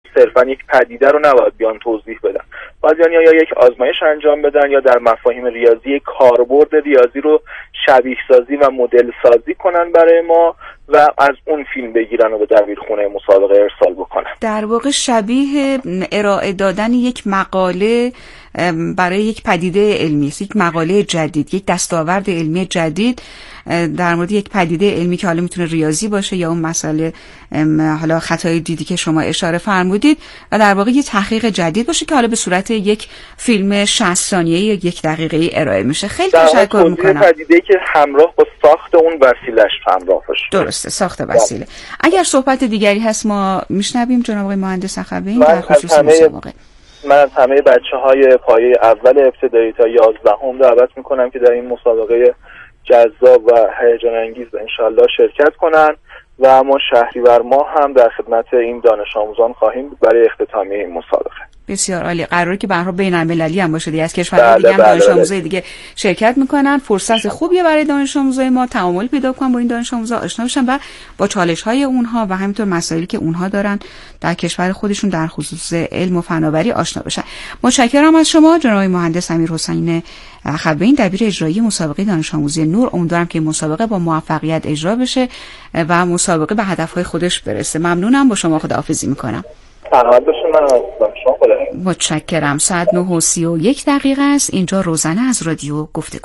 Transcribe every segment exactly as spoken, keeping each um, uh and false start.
صرفا یک پدیده رو نباید بیان توضیح بدن، باید یعنی یا یک آزمایش انجام بدن یا در مفاهیم ریاضی کاربرد ریاضی رو شبیه سازی و مدل سازی کنن برای ما و از اون فیلم بگیرن و به دبیرخونه مسابقه ارسال بکنن. در واقع شبیه ارائه دادن یک مقاله برای یک پدیده علمی، یک مقاله جدید، یک دستاورد علمی جدید در مورد یک پدیده علمی که حالا میتونه ریاضی باشه یا اون مسئله حالا خطای دیدی که شما اشاره فرمودید و در واقع یک تحقیق جدید باشه که حالا به صورت یک فیلم شصت ثانیه‌ای یا یک دقیقه‌ای ارائه میشه. خیلی تشکر میکنم. پدیده‌ای که همراه با ساخت اون وسیله‌اش همراه باشه. درسته، ساخت وسیله. اگر صحبت دیگری هست ما میشنویم جناب آقای مهندس اخوی در خصوص مسابقه. من از همه بچه‌های پایه اول ابتدایی تا یازدهم دعوت میکنم که در این مسابقه جذاب و هیجان انگیز انشالله شرکت کنن و ما شهریور ماه هم در خدمت این دانش آموزان خواهیم بود برای اختتامیه این مسابقه. بسیار عالی. قراره که برها بین‌المللی هم باشه دیگه، از کشورهای دیگه هم دانش آموزای دیگه شرکت میکنن. فرصت خوبیه برای دانش آموزای ما تعامل پیدا کنن با این دانش آموزا، آشنا بشن و با چالش‌های اونها و همینطور مسائلی که اونها دارن در کشور خودشون در خصوص علم و فناوری آشنا بشن. متشکرم از شما جناب مهندس امیرحسین اخوی، دبیر اجرایی مسابقه دانش آموزی نور. امیدوارم که مسابقه با موفقیت اجرا بشه و مسابقه به هدفهای خودش برسه. ممنونم، با شما خداحافظی میکنم. سلامت باشید. من از شما خدا. متشکرم. ساعت نه و سی و یک دقیقه است. اینجا روزنه از رادیو گفتگو.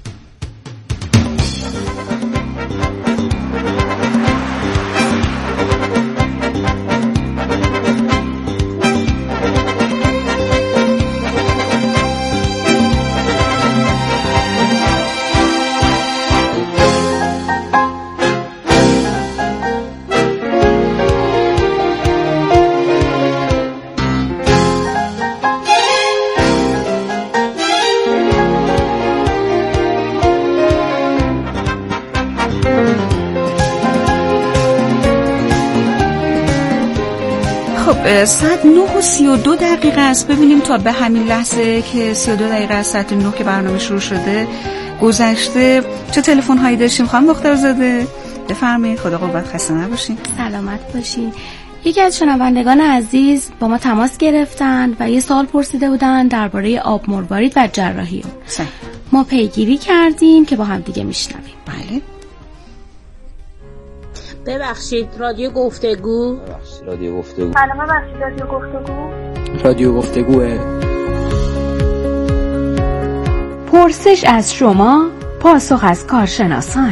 ساعت نه و سی و دو دقیقه است. ببینیم تا به همین لحظه که سی و دو دقیقه از ساعت نه که برنامه شروع شده گذشته چه تلفن هایی داشتیم. خانم مختارزاده بفرمایید. خدا قوت، خسته نباشین. سلامت باشین. یکی از شنوندگان عزیز با ما تماس گرفتند و یه سوال پرسیده بودن درباره آب مروارید و جراحی اون. صحیح. ما پیگیری کردیم که با هم دیگه میشنویم. بله. ببخشید رادیو گفتگو. ببخشید رادیو گفتگو. سلام، ببخشید رادیو گفتگو. رادیو گفتگوه. پرسش از شما، پاسخ از کارشناسان.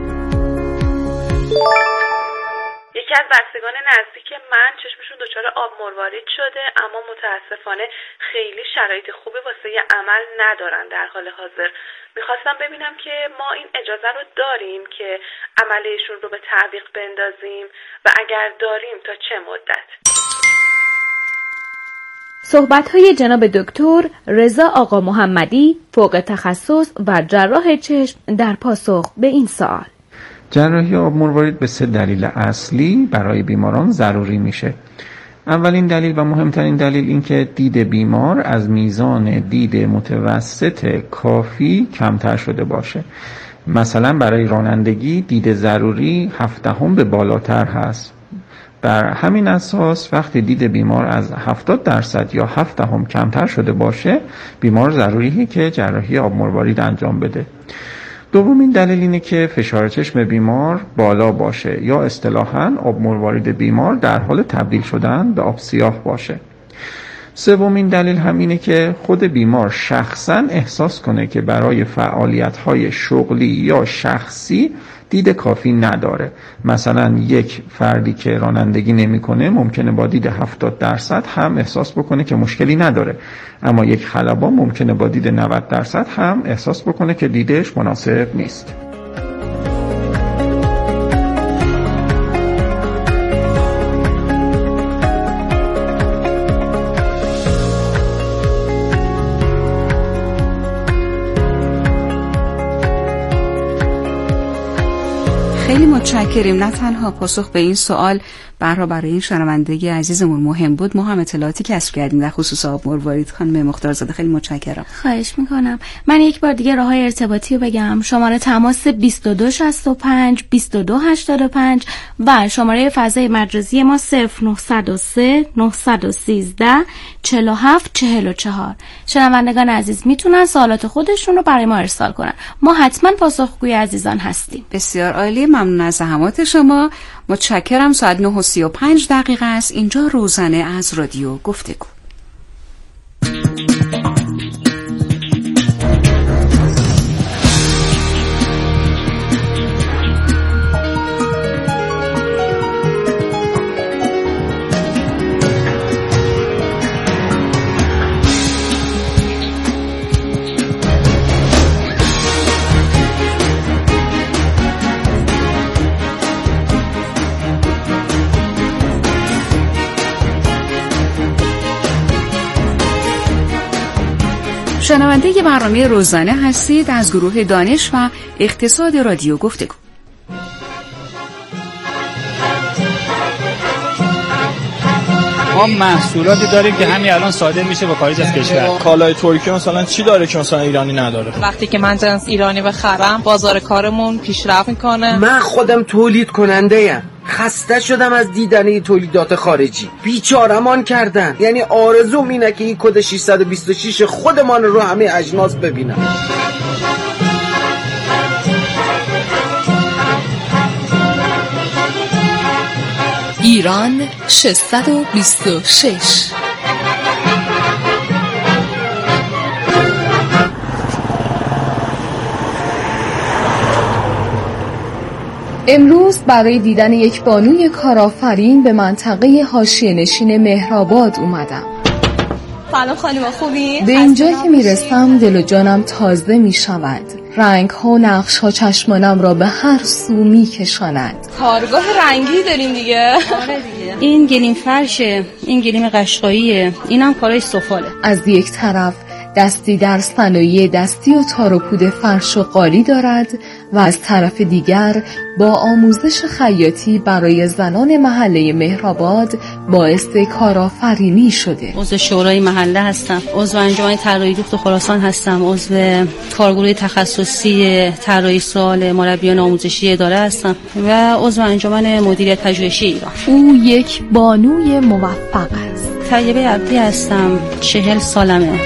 یکی از بستگان نزدیک من چشمشون دچار آب مروارید شده، اما متاسفانه خیلی شرایط خوبی واسه عمل ندارن در حال حاضر. میخواستم ببینم که ما این اجازه رو داریم که عملشون رو به تعویق بندازیم و اگر داریم تا چه مدت؟ صحبت‌های جناب دکتر رضا آقا محمدی، فوق تخصص و جراح چشم در پاسخ به این سوال. جراحی آب مروارید به سه دلیل اصلی برای بیماران ضروری میشه. اولین دلیل و مهمترین دلیل این که دید بیمار از میزان دید متوسط کافی کمتر شده باشه. مثلا برای رانندگی دید ضروری هفدهم به بالاتر هست. بر همین اساس وقتی دید بیمار از هفتاد درصد یا هفت دهم کمتر شده باشه، بیمار ضروریه که جراحی آب مروارید انجام بده. دومین دلیل اینه که فشار چشم بیمار بالا باشه یا اصطلاحاً آب مروارید بیمار در حال تبدیل شدن به آب سیاه باشه. سومین دلیل هم اینه که خود بیمار شخصاً احساس کنه که برای فعالیت‌های شغلی یا شخصی دید کافی نداره. مثلا یک فردی که رانندگی نمی‌کنه ممکنه با دید هفتاد درصد هم احساس بکنه که مشکلی نداره، اما یک خلبان ممکنه با دید نود درصد هم احساس بکنه که دیدش مناسب نیست. خیلی متشکریم. نه تنها پاسخ به این سوال برای برای این شنونده عزیزمون مهم بود، ما هم اطلاعاتی کسب کردیم در خصوص آب مروارید. خانم مختارزاده خیلی متشکرم. خواهش میکنم. من یک بار دیگه راههای ارتباطی رو بگم. شماره تماس بیست و دو شصت و پنج بیست و دو هشتاد و پنج و شماره فضای مجازی ما صفر نه صفر سه نه یک سه چهار هفت چهار چهار. شنوندگان عزیز میتونن سوالات خودشون رو برای ما ارسال کنن. ما حتما پاسخگوی عزیزان هستیم. بسیار عالی، ممنون از زحمات شما. متشکرم. ساعت نه و سی و پنج دقیقه است. اینجا روزنه از رادیو گفتگو. شنونده ی برنامه روزانه هستید از گروه دانش و اقتصاد رادیو گفتگو. ما محصولاتی داریم که همین الان صادر میشه با خارج از کشور. کالای ترکیه مثلا چی داره که مثلا ایرانی نداره؟ وقتی که من جنس ایرانی بخرم بازار کارمون پیشرفت میکنه. من خودم تولید کننده ام. خسته شدم از دیدن تولیدات خارجی. بیچاره‌مان کردن. یعنی آرزوم اینه که این کد ششصد و بیست و شش خودمان رو همه اجناس ببینم. ایران ششصد و بیست و شش. امروز برای دیدن یک بانوی کارآفرین به منطقه حاشیه‌نشین مهرآباد اومدم. سلام خانم، خوبی؟ به اینجا که میرسم دل و جانم تازه میشود. رنگ ها و نقش ها چشمانم را به هر سو میکشاند. کارگاه رنگی داریم دیگه. آره دیگه. این گلیم فرشه، این گلیم قشقاییه، اینم کارای سفاله. از یک طرف دستی در صنایع دستی و تار و پود فرش و قالی دارد و از طرف دیگر با آموزش خیاطی برای زنان محله مهرآباد باعث کارآفرینی شده. عضو شورای محله هستم، عضو انجمن طراحی دوخت خراسان هستم، عضو کارگروه تخصصی طراحی سوال مربیان آموزشی اداره هستم و عضو انجمن مدیریت پژوهشی ایران. او یک بانوی موفق است. طیبه عبدی هستم، چهل سالمه.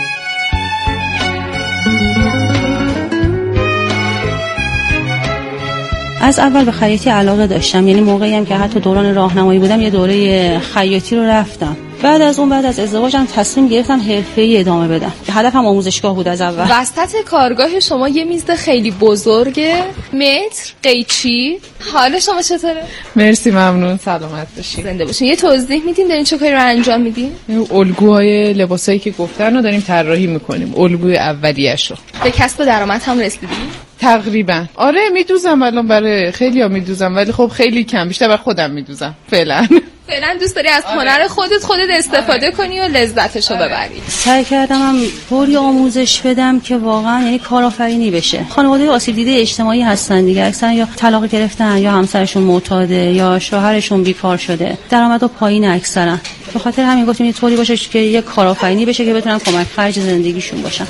از اول به خیاطی علاقه داشتم، یعنی موقعی هم که حتی دوران راهنمایی بودم یه دوره خیاطی رو رفتم. بعد از اون بعد از ازدواجم تصمیم گرفتم حرفه‌ای ادامه بدم. هدفم آموزشگاه بود از اول. وسط کارگاه شما یه میز خیلی بزرگه، متر، قیچی. حال شما چطوره؟ مرسی، ممنون، سلامت باشید. زنده باشین. یه توضیح میدین دارین چه کاری رو انجام میدین؟ الگوهای لباسایی که گفتن رو داریم طراحی میکنیم، الگوی اولیه‌شو. به کسب درآمد هم رسیدین؟ تقریبا. آره میدوزم الان، برای خیلی‌ها میدوزم ولی خب خیلی کم، بیشتر برای خودم میدوزم فعلا. فعلا دوست داری از هنر آره. خودت خودت استفاده آره. کنی و لذتشو آره. ببری. سعی کردم هم طوری آموزش بدم که واقعا یعنی کارآفرینی بشه. خانواده آسیب دیده اجتماعی هستن دیگه، اکثرا یا طلاق گرفتن یا همسرشون معتاده یا شوهرشون بیکار شده، درآمد پایین اکثرا. به خاطر همین گفتیم یه طوری باشه که یه کارآفرینی بشه که بتونن کمک خرج زندگیشون باشن.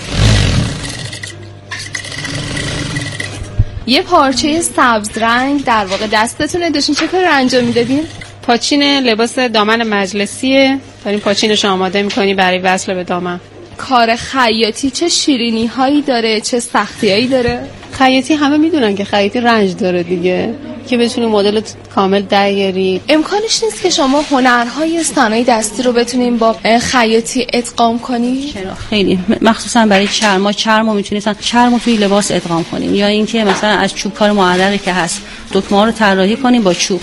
یه پارچه سبز رنگ در واقع دستتونه، داشتین چه کاری رو انجام میدادین؟ پاچین لباس دامن مجلسیه، داریم پاچینش آماده میکنی برای وصل به دامن. کار خیاطی چه شیرینی هایی داره، چه سختی هایی داره؟ خیاطی همه میدونن که خیاطی رنج داره دیگه، که بتونی مدل کامل درگیری. امکانش نیست که شما هنرهای صنایع دستی رو بتونین با خیاطی ادغام کنی؟ چرا؟ خیلی، مخصوصا برای چرم. ما چرم رو میتونیم مثلا چرم رو توی لباس ادغام کنیم، یا اینکه مثلا از چوب کار معرقی که هست دکمه‌ها رو طراحی کنیم با چوب.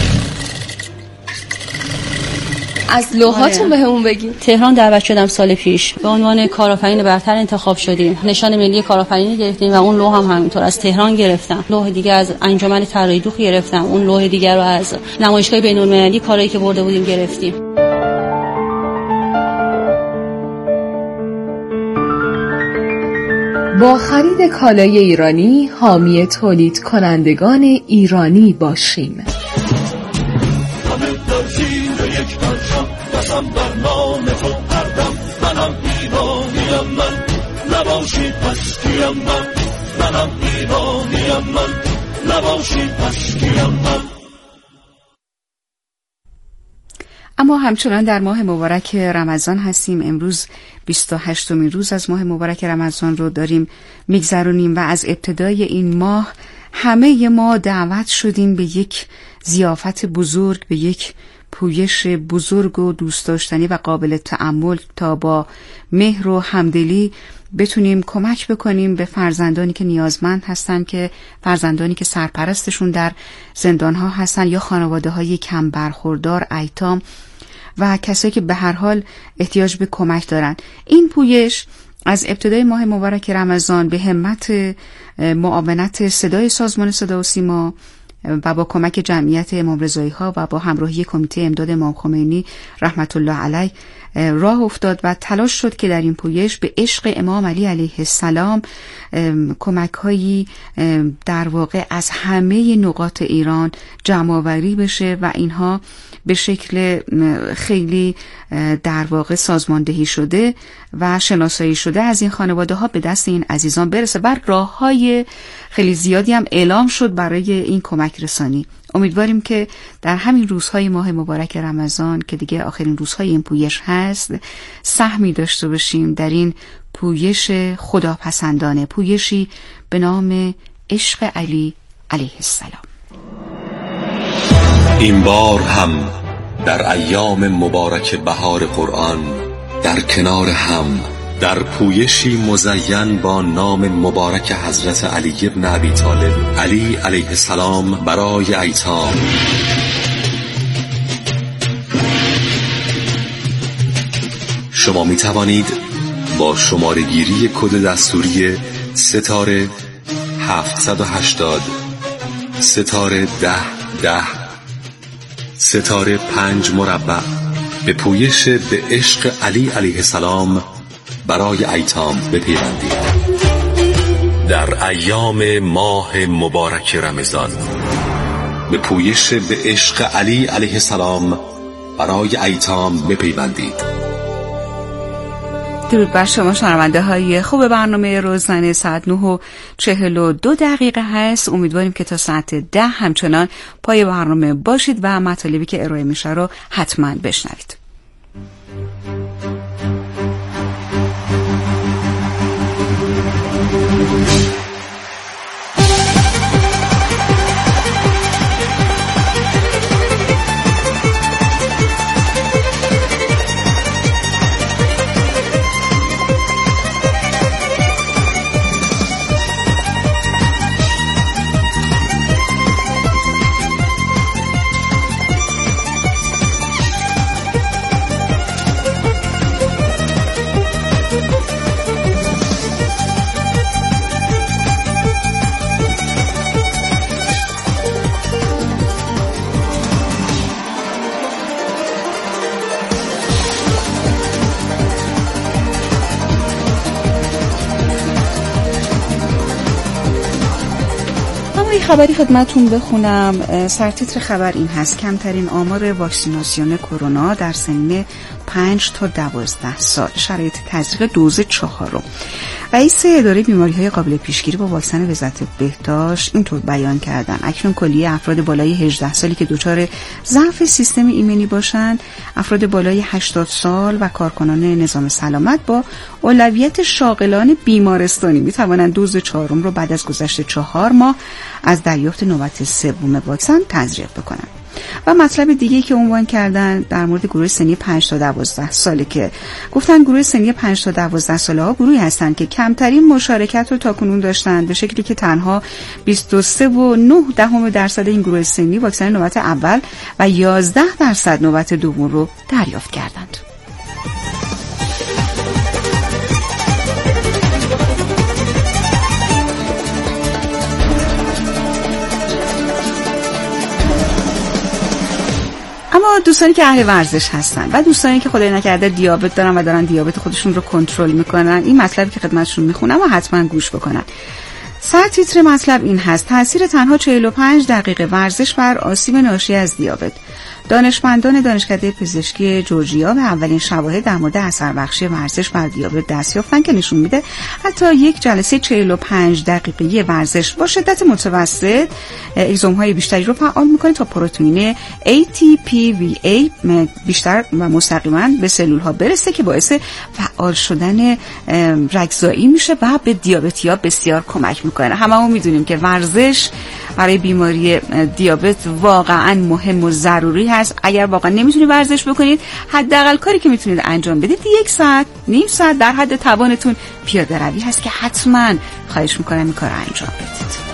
از لوحاتون بهمون بگین. تهران دعوت شدم سال پیش، به عنوان کارآفرین برتر انتخاب شدیم. نشان ملی کارآفرینی گرفتیم و اون لوح هم همینطور از تهران گرفتم. لوح دیگه از انجمن طراحی دوخت گرفتم. اون لوح دیگه رو از نمایشگاه بین‌المللی کارایی که برده بودیم گرفتیم. با خرید کالای ایرانی حامی تولید کنندگان ایرانی باشیم. همه در زیر یک پرچم دستم در نام تو هردم. منم ایرانیم من، نباشید پس کیم من. منم ایرانیم من، نباشید پس کیم من. اما همچنان در ماه مبارک رمضان هستیم. امروز بیست و هشتمین روز از ماه مبارک رمضان رو داریم میگذرونیم و از ابتدای این ماه همه ما دعوت شدیم به یک ضیافت بزرگ، به یک پویش بزرگ و دوست داشتنی و قابل تأمل تا با مهر و همدلی بتونیم کمک بکنیم به فرزندانی که نیازمند هستن، که فرزندانی که سرپرستشون در زندانها هستن یا خانواده های کم برخوردار، ایتام و کسایی که به هر حال احتیاج به کمک دارن. این پویش از ابتدای ماه مبارک رمضان به همت معاونت صدای سازمان صدا و سیما و با کمک جمعیت امام رضایی ها و با همراهی کمیته امداد امام خمینی رحمت الله علیه راه افتاد و تلاش شد که در این پویش به عشق امام علی علیه السلام کمک هایی در واقع از همه نقاط ایران جمع آوری بشه و اینها به شکل خیلی در واقع سازماندهی شده و شناسایی شده از این خانواده ها به دست این عزیزان برسه. بر راه های خیلی زیادی هم اعلام شد برای این کمک رسانی. امیدواریم که در همین روزهای ماه مبارک رمضان که دیگه آخرین روزهای این پویش هست سهمی داشته باشیم در این پویش خداپسندانه، پویشی به نام عشق علی علیه السلام. این بار هم در ایام مبارک بهار قرآن در کنار هم در پویشی مزین با نام مبارک حضرت علی ابن ابی طالب علی علیه السلام برای ایتام شما می توانید با شماره گیری کد دستوری ستاره هفتصد و هشتاد ستاره ده ده ستاره پنج مربع به پویش به عشق علی علیه السلام برای ایتام بپیوندید. در ایام ماه مبارک رمضان به پویش به عشق علی علیه السلام برای ایتام بپیوندید. درود بر شما شنونده های خوب برنامه روزانه. ساعت نه و چهل و دو دقیقه هست. امیدواریم که تا ساعت ده همچنان پای برنامه باشید و مطالبی که ارائه میشه رو حتما بشنوید. خبری خدمتون بخونم. سرتیتر خبر این هست: کمترین آمار واکسیناسیون کرونا در سنین پنج تا دوازده سال، شرایط تزریق دوز چهارم. رئیس اداره بیماری‌های قابل پیشگیری با واکسن وزارت بهداشت اینطور بیان کردن: اکنون کلیه افراد بالای هجده سالی که دچار ضعف سیستم ایمنی باشند، افراد بالای هشتاد سال و کارکنان نظام سلامت با اولویت شاغلان بیمارستانی می توانند دوز چهارم رو بعد از گذشت چهار ماه از دریافت نوبت سوم واکسن تزریق بکنند. و مطلب دیگه که عنوان کردن در مورد گروه سنی پنج تا دوازده ساله که گفتن گروه سنی پنج تا دوازده ساله ها گروهی هستند که کمترین مشارکت رو تاکنون داشتن، به شکلی که تنها بیست و سه و نه دهم درصد این گروه سنی واکسن نوبت اول و یازده درصد نوبت دوم رو دریافت کردند. اما اما دوستانی که اهل ورزش هستن و دوستانی که خدای نکرده دیابت دارن و دارن دیابت خودشون رو کنترل میکنن، این مطلبی که خدمتشون میخونم و حتما گوش بکنن. سر تیتر مطلب این هست: تأثیر تنها چهل و پنج دقیقه ورزش بر آسیب ناشی از دیابت. دانشمندان دانشکده پزشکی جورجیا به اولین شواهد در مورد اثر بخشی ورزش بر دیابت دست یافتن که نشون میده حتی یک جلسه چهل و پنج دقیقه‌ای ورزش با شدت متوسط اگزوم‌های بیشتری رو فعال میکنه تا پروتئین ای تی پی وی ای بیشتر و مستقیما به سلول‌ها برسه که باعث فعال شدن رگزایی میشه و به دیابتی‌ها بسیار کمک میکنه. هممون میدونیم که ورزش برای بیماری دیابت واقعا مهم و ضروری هست. اگر واقعا نمیتونید ورزش بکنید، حداقل کاری که میتونید انجام بدید یک ساعت نیم ساعت در حد توانتون پیاده روی هست که حتما خواهش میکنم این کار انجام بدید.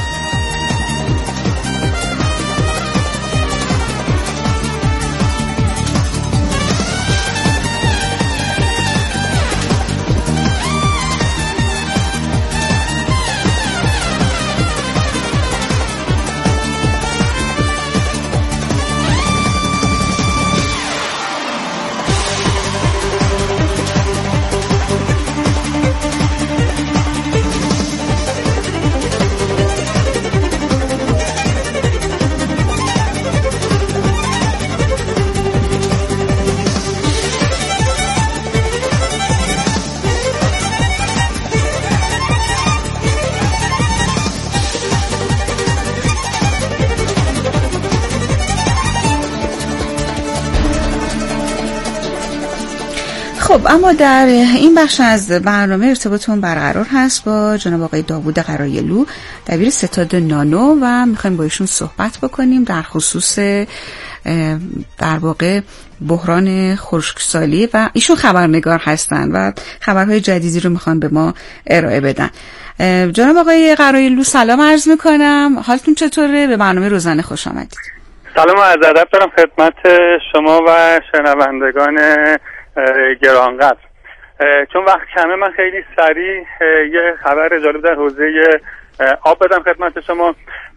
خب اما در این بخش از برنامه ارتباطمون برقرار هست با جناب آقای داوود قرایلو، دبیر ستاد نانو، و میخوایم با ایشون صحبت بکنیم در خصوص در واقع بحران خشکسالی و ایشون خبرنگار هستن و خبرهای جدیدی رو میخوان به ما ارائه بدن. جناب آقای قرایلو سلام عرض میکنم، حالتون چطوره؟ به برنامه روزانه خوش آمدید. سلام و عرض ادب دارم خدمت شما و شنوندگان گرانقدر. چون وقت کمه من خیلی سریع یه خبر جالب در حوزه آب بدم خدمت شما.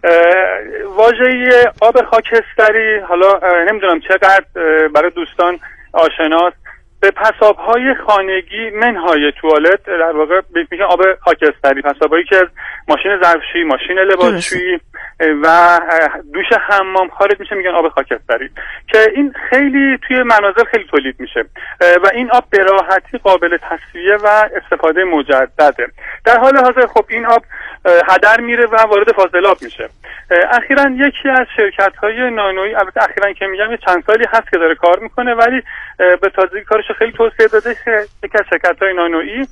واژه آب خاکستری حالا نمیدونم چقدر برای دوستان آشناست. به پساب‌های خانگی منهای توالت در واقع میگن آب خاکستری، پساب‌هایی که از ماشین ظرفشویی، ماشین لباسشویی و دوش حمام خارج میشه میگن آب خاکستری، که این خیلی توی منازل خیلی تولید میشه و این آب به راحتی قابل تصفیه و استفاده مجدده. در حال حاضر خب این آب هدر میره و وارد فاضلاب میشه. اخیراً یکی از شرکت‌های نانویی، البته اخیراً که میگم چند سالی هست که داره کار میکنه ولی به تازگی کارش خیلی توسعه داده، یکی از شرکت‌های نانویی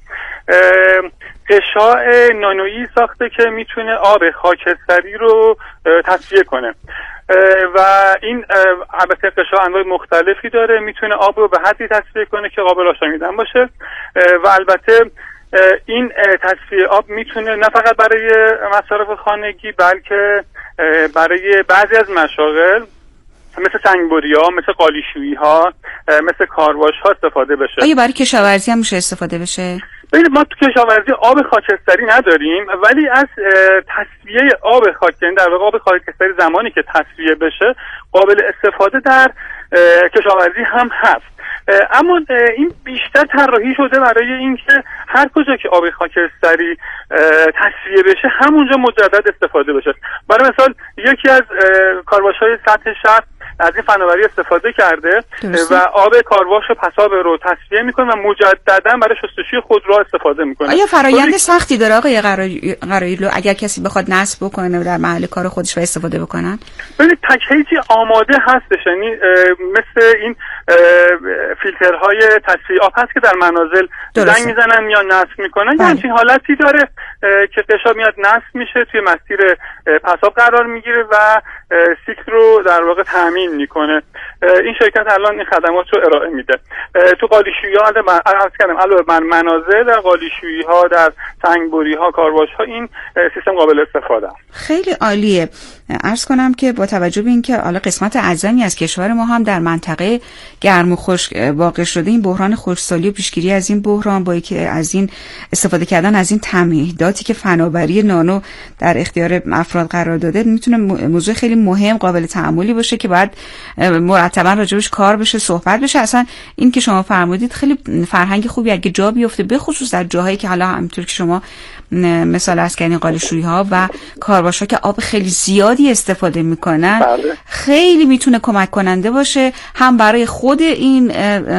قشاع نانویی ساخته که میتونه آب خاکستری رو تصفیه کنه و این البته قشاع انواع مختلفی داره، میتونه آب رو به حدی تصفیه کنه که قابل آشامیدن باشه و البته این تصفیه آب میتونه نه فقط برای مصارف خانگی بلکه برای بعضی از مشاغل مثل سنگبری ها، مثل قالیشویی ها، مثل کارواش ها استفاده بشه. آیا برای کشاورزی هم میشه استفاده بشه؟ ببینید ما تو کشاورزی آب خاکستری نداریم ولی از تصفیه آب خاکستری، در واقع آب خاکستری زمانی که تصفیه بشه قابل استفاده در کشاورزی هم هست. اما این بیشتر طراحی شده برای اینکه هر کجا که آب خاکستری تصفیه بشه همونجا مجدد استفاده بشه. برای مثال یکی از کارواش‌های سطح شهر از این فناوری استفاده کرده درسته. و آب کارواش و پساب رو تصفیه میکنه و مجددا برای شستشوی خودرو استفاده میکنه. آیا فرایند سختی داره آقای قرایلو اگر کسی بخواد نصب بکنه و در محل کار خودش و استفاده بکنن؟ ببینید پکیجی آماده هستش، یعنی مثل این فیلترهای تصفیه آب هست که در منازل زنگ میزنن یا نصب میکنن، یه همچین حالتی داره که قشا میاد نصب میشه توی مسیر پساب قرار میگیره و سیکل رو در واقع تامین میکنه. این شرکت الان این خدمات رو ارائه میده تو قالیشویی ها، عرض کردم علاوه بر منازل در قالیشویی ها، در سنگبری ها، کارواش ها این سیستم قابل استفاده است. خیلی عالیه. عرض کنم که با توجه به اینکه حالا قسمت اعظمی از کشور ما هم در منطقه گرم و خشک واقع شده، این بحران خشکسالی و پیشگیری از این بحران با اینکه از این استفاده کردن از این تمهیداتی که فناوری نانو در اختیار افراد قرار داده میتونه موضوع خیلی مهم قابل تأملی باشه که باید مرتبا راجبش کار بشه، صحبت بشه. اصلا این که شما فرمودید خیلی فرهنگ خوبی اگه جا بیفته، به خصوص در جاهایی که حالا همونطور که شما مثال از کردین قالیشویی ها و کارباشا که آب خیلی زیادی استفاده میکنن، خیلی میتونه کمک کننده باشه، هم برای خود این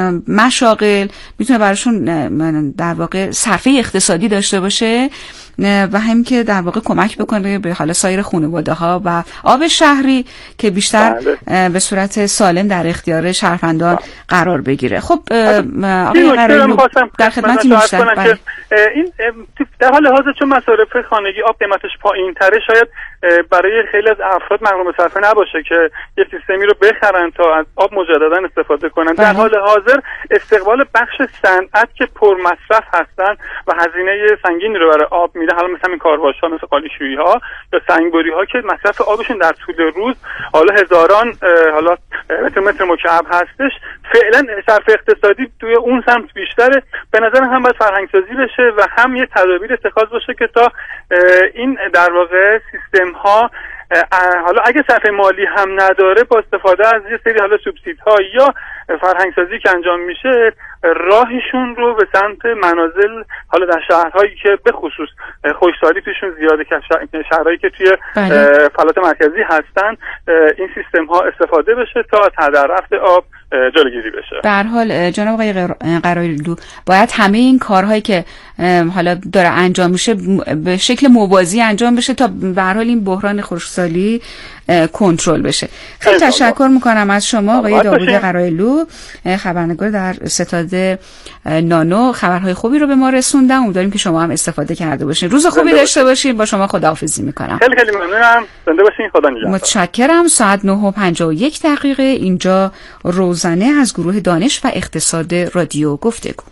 مشاغل میتونه براشون در واقع صرفه اقتصادی داشته باشه و هم که در واقع کمک بکنه به حالا سایر خانواده ها و آب شهری که بیشتر به صورت سالم در اختیار شهروندان قرار بگیره. خب آقای قرایی در خدمتتون بیشتر. این در حال حاضر چون مصارف خانگی آب قیمتش پایین تره، شاید برای خیلی از افراد مقروم صرفه نباشه که یه سیستمی رو بخرن تا از آب مجددا استفاده کنن. در حال حاضر استقبال بخش صنعت که پر مصرف هستن و هزینه سنگینی رو برای آب میده، حالا مثلا این کارباش‌ها مثل قالیشویی ها یا سنگبری ها که مصرف آبشون در طول روز حالا هزاران حالا متر متر مکعب هستش، فعلا صرف اقتصادی توی اون سمت بیشتره. به نظر هم باید فرهنگ سازی بشه و هم یه تدابیر اتخاذ بشه که تا این در واقع سیستم ها حالا اگه صرفه مالی هم نداره، با استفاده از یه سری حالا سوبسیدها یا فرهنگ سازی که انجام میشه، راهشون رو به سمت منازل حالا در شهرهایی که به خصوص خشکسالی توشون زیاده، که شهرهایی که توی فلات مرکزی هستن، این سیستم ها استفاده بشه تا هدر رفت آب جلوگیری بشه. به هر حال جناب آقای قرایلو، باید همه این کارهایی که حالا داره انجام میشه به شکل موازی انجام بشه تا به هر حال این بحران خشکسالی کنترل بشه. خیلی تشکر میکنم از شما آقای داوود قرایلو، خبرنگار در ستاد نانو. خبرهای خوبی رو به ما رسوندن، امیدواریم که شما هم استفاده کرده باشین. روز خوبی داشته باشین. با شما خداحافظی میکنم. خیلی خیلی ممنونم. زنده باشین. خدا نگهدار. متشکرم. ساعت نه و پنجاه و یک دقیقه اینجا روزنه از گروه دانش و اقتصاد رادیو گفتگو.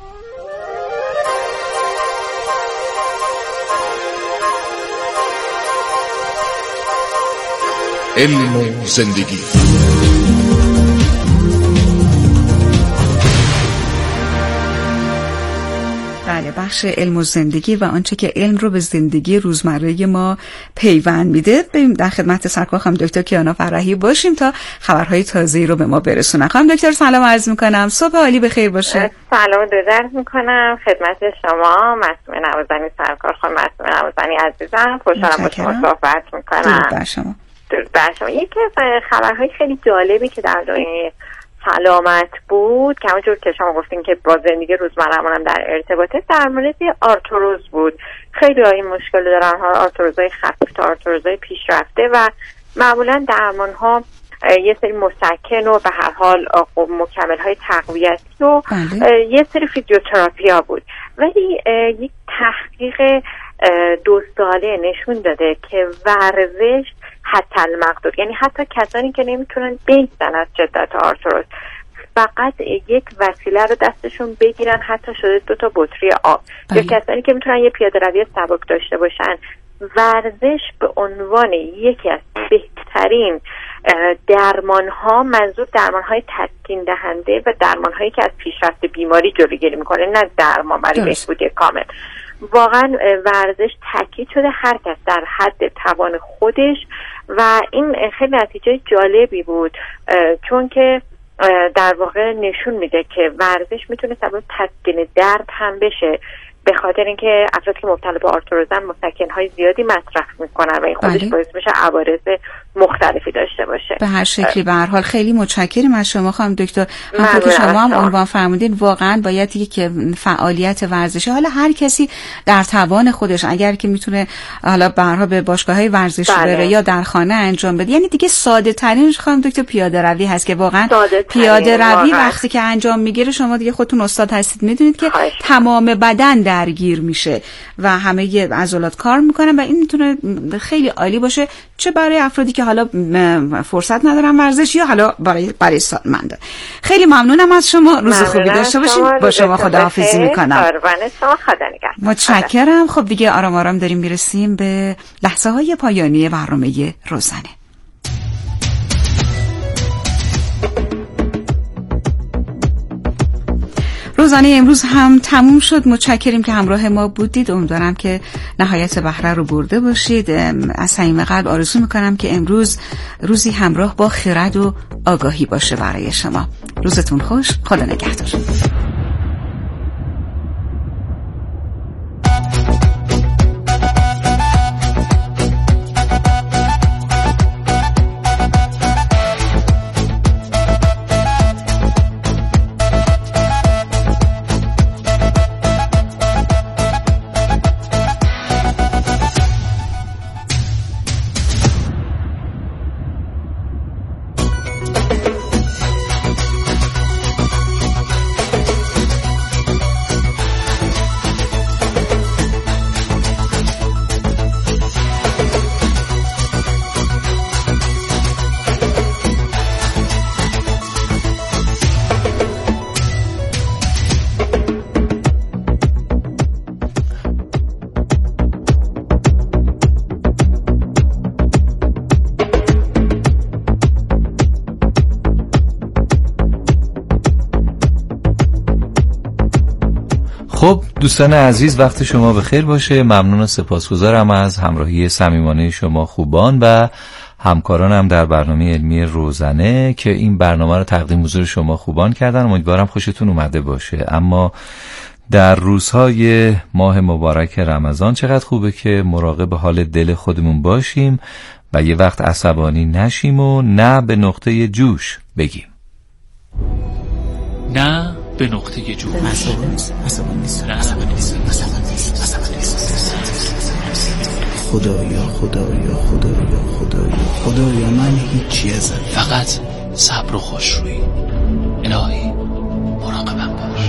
علم و زندگی. بله، بخش علم و زندگی و آنچه که علم رو به زندگی روزمره ما پیوند میده. بریم در خدمت سرکار خانم دکتر کیانا فرحی باشیم تا خبرهای تازه‌ای رو به ما برسونن. خانم دکتر سلام عرض میکنم، صبح عالی بخیر باشه. سلام درود عرض میکنم خدمت شما مسئول نوازنی سرکار خانم مسئول نوازنی عزیزم. خوشحالم با شما صحبت میکنم. درود بر شما. درود بر شما. یکی از خبرهای خیلی جالبی که در دنیای سلامت بود که همونجور که شما گفتین که با زندگی روزمره‌مون هم در ارتباطه، در مورد آرتروز بود. خیلی ها این مشکل دارن، ها آرتروزهای خفیف تا آرتروزهای پیشرفته، و معمولا درمان ها یه سری مسکن و به هر حال مکمل های تقویتی و یه سری فیزیوتراپی ها بود. ولی یک تحقیق دو ساله نشون داده که ورزش حتی المقدور، یعنی حتی کسانی که نمیتونن بگذن از شدت آرتروز، فقط یک وسیله رو دستشون بگیرن، حتی شده دو تا بطری آب، یا کسانی که میتونن یه پیاده روی سبک داشته باشن، ورزش به عنوان یکی از بهترین درمان ها، منظور درمان های تسکین دهنده و درمان هایی که از پیشرفت بیماری جلوگیری میکنه، نه درمان برای بهبودی کامل. واقعا ورزش تاکید شده هر کس در حد توان خودش، و این خیلی نتیجه جالبی بود، چون که در واقع نشون میده که ورزش میتونه سبب تسکین درد هم بشه، به خاطر اینکه افرادی که مبتلا به آرتروزن مسکن‌های زیادی مصرف میکنن و این خودش باعث میشه عوارض مختلفی داشته باشه. به هر شکلی به هر حال خیلی متشکرم از شما خانم دکتر. همونطور که شما هم عنوان فرمودین، واقعا باید یک فعالیت ورزشی، حالا هر کسی در توان خودش، اگر که میتونه حالا به هر حال به باشگاه‌های ورزشی بره یا در خانه انجام بده. یعنی دیگه ساده ترینش خانم دکتر پیاده روی هست که واقعا پیاده روی وقتی که انجام میگیره، شما دیگه خودتون استاد هستید، میدونید که تمام بدن درگیر میشه و همه عضلات کار میکنن و این میتونه خیلی عالی باشه، چه برای افرادی که حالا فرصت ندارن ورزش یا حالا برای برای سالمندان. خیلی ممنونم از شما. روز خوبی داشته باشین. با شما خداحافظی میکنم. متشکرم. خب دیگه آرام آرام داریم میرسیم به لحظه های پایانی برنامه روزنه. روزنه روزانه امروز هم تموم شد. متشکریم که همراه ما بودید. امیدوارم که نهایت بهره رو برده باشید. از صمیم قلب آرزو میکنم که امروز روزی همراه با خرد و آگاهی باشه برای شما. روزتون خوش. خدا نگهدار. خب دوستان عزیز، وقت شما بخیر باشه. ممنون و سپاسگزارم از همراهی صمیمانه شما خوبان و همکارانم در برنامه علمی روزنه که این برنامه رو تقدیم حضور شما خوبان کردن. امیدوارم خوشتون اومده باشه. اما در روزهای ماه مبارک رمضان چقدر خوبه که مراقب حال دل خودمون باشیم و یه وقت عصبانی نشیم و نه به نقطه جوش بگیم. نه به نقطه جوش. خدایا خدایا خدایا خدایا خدایا من هیچی ازم، فقط صبر و خوشرویی. الهی مراقبم باش.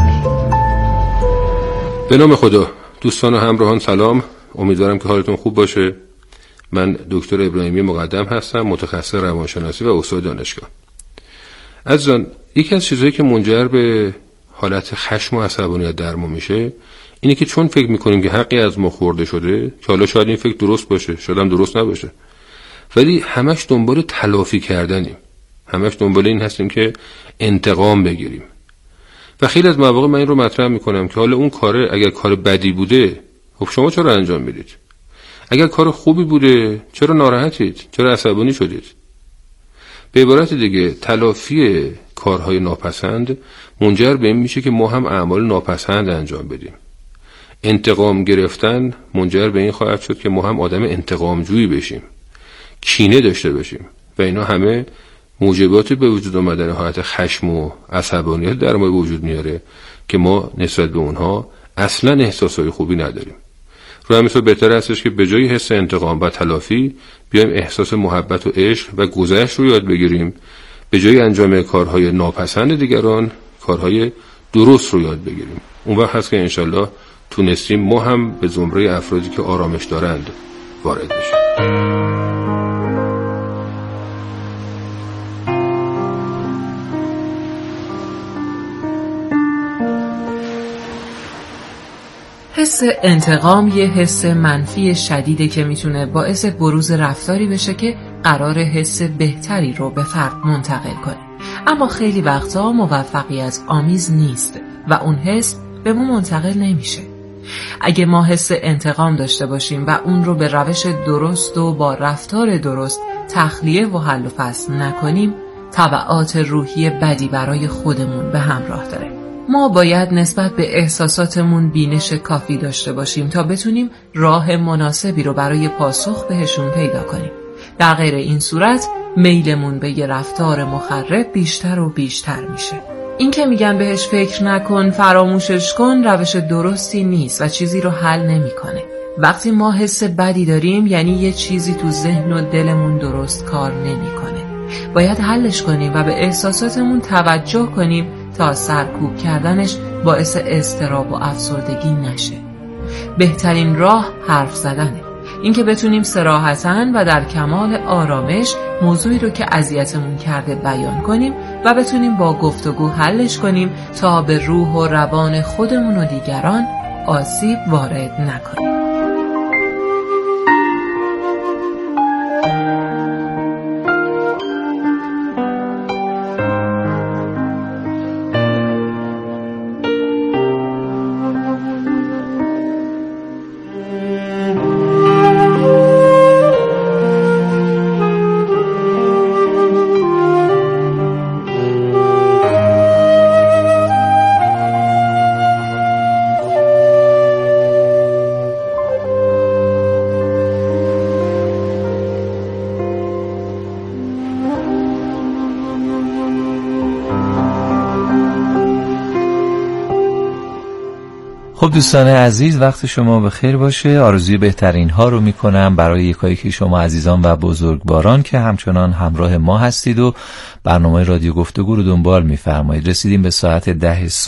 به نام خدا. دوستان و همراهان سلام، امیدوارم که حالتون خوب باشه. من دکتر ابراهیمی مقدم هستم، متخصص روانشناسی و استاد دانشگاه. عزیزان، یکی از چیزهایی که منجر به حالت خشم و عصبانیت در ما میشه اینه که چون فکر میکنیم که حقی از ما خورده شده، که حالا شاید این فکر درست باشه، شاید هم درست نباشه، ولی همش دنبال تلافی کردنیم، همش دنبال این هستیم که انتقام بگیریم. و خیلی از مواقع من این رو مطرح میکنم که حالا اون کاره اگر کار بدی بوده، خب شما چرا انجام میدید؟ اگر کار خوبی بوده، چرا ناراحتید؟ چرا عصبانی شدید؟ به عبارت دیگه، تلافی کارهای ناپسند منجر به این میشه که ما هم اعمال ناپسند انجام بدیم. انتقام گرفتن منجر به این خواهد شد که ما هم آدم انتقامجویی بشیم، کینه داشته باشیم و اینا همه موجبات به وجود آمدن حالت خشم و عصبانیت در ما وجود میاره که ما نسبت به اونها اصلا احساسای خوبی نداریم. رو همین حساب بهتر هستش که به جای حس انتقام و تلافی بیایم احساس محبت و عشق و گذشت رو یاد بگیریم، به جای انجام کارهای ناپسند دیگران کارهای درست رو یاد بگیریم. اون وقت هست که انشالله تونستیم ما هم به زمره افرادی که آرامش دارند وارد بشیم. حس انتقام یه حس منفی شدیده که میتونه باعث بروز رفتاری بشه که قرار حس بهتری رو به فرد منتقل کنه، اما خیلی وقتا موفقیت آمیز نیست و اون حس به ما منتقل نمیشه. اگه ما حس انتقام داشته باشیم و اون رو به روش درست و با رفتار درست تخلیه و حل و فصل نکنیم، تبعات روحی بدی برای خودمون به همراه داره. ما باید نسبت به احساساتمون بینش کافی داشته باشیم تا بتونیم راه مناسبی رو برای پاسخ بهشون پیدا کنیم. در غیر این صورت میلمون به یه رفتار مخرب بیشتر و بیشتر میشه. این که میگن بهش فکر نکن، فراموشش کن، روش درستی نیست و چیزی رو حل نمیکنه. وقتی ما حس بدی داریم یعنی یه چیزی تو ذهن و دلمون درست کار نمیکنه. باید حلش کنیم و به احساساتمون توجه کنیم تا سرکوب کردنش باعث اضطراب و افسردگی نشه. بهترین راه حرف زدنه. اینکه بتونیم صراحتاً و در کمال آرامش موضوعی رو که اذیتمون کرده بیان کنیم و بتونیم با گفتگو حلش کنیم تا به روح و روان خودمون و دیگران آسیب وارد نکنیم. خب دوستان عزیز، وقت شما بخیر باشه. آرزوی بهترین ها رو میکنم برای یکایی که شما عزیزان و بزرگواران که همچنان همراه ما هستید و برنامه رادیو گفتگو رو دنبال میفرمایید. رسیدیم به ساعت ده